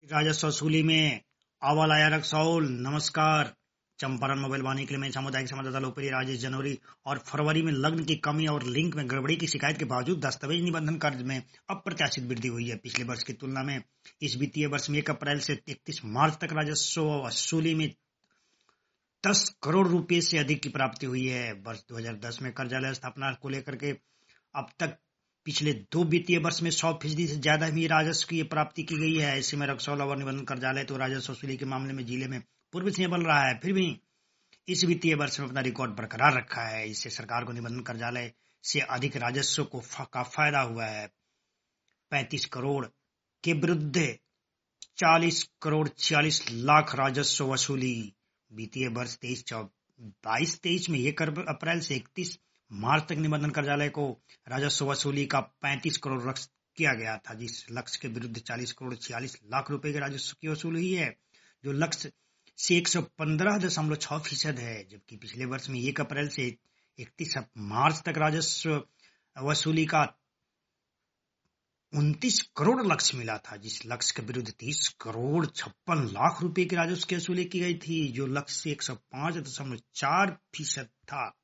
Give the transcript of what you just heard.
राजस्व वसूली में अव्वल आया रक्सौल। नमस्कार। चंपारण मोबाइल वाणी के लिए में सामुदायिक संवाददाता लोकप्रिय राजेश जनवरी और फरवरी में लग्न की कमी और लिंक में गड़बड़ी की शिकायत के बावजूद दस्तावेज निबंधन कार्य में अप्रत्याशित वृद्धि हुई है। पिछले वर्ष की तुलना में इस वित्तीय वर्ष में 1 अप्रैल से 31 मार्च तक राजस्व वसूली में 10 करोड़ रुपए से अधिक की प्राप्ति हुई है। वर्ष 2010 में कार्यालय स्थापना को लेकर के अब तक पिछले 2 वित्तीय वर्ष में 100% से ज्यादा ही राजस्व की प्राप्ति की गई है। ऐसे में रक्सौल अवर निबंधन कार्यालय तो राजस्व वसूली के मामले में जिले में पूर्व से बन रहा है, फिर भी इस वित्तीय वर्ष में अपना रिकॉर्ड बरकरार रखा है। इससे सरकार को निबंधन कार्यालय से अधिक राजस्व का फायदा हुआ है। 35 करोड़ के विरुद्ध 40 करोड़ 46 लाख राजस्व वसूली। वित्तीय वर्ष 22-23 में 1 अप्रैल से 31 मार्च तक निबंधन कार्यालय को राजस्व वसूली का 35 करोड़ लक्ष्य किया गया था, जिस लक्ष्य के विरुद्ध 40 करोड़ 46 लाख रुपए के राजस्व की वसूली हुई है, जो लक्ष्य से 115.6% है। जबकि पिछले वर्ष में 1 अप्रैल से 31 मार्च तक राजस्व वसूली का 29 करोड़ लक्ष्य मिला था, जिस लक्ष्य के विरुद्ध 30 करोड़ 56 लाख रुपए की राजस्व की वसूली की गई थी, जो लक्ष्य से 105.4% था।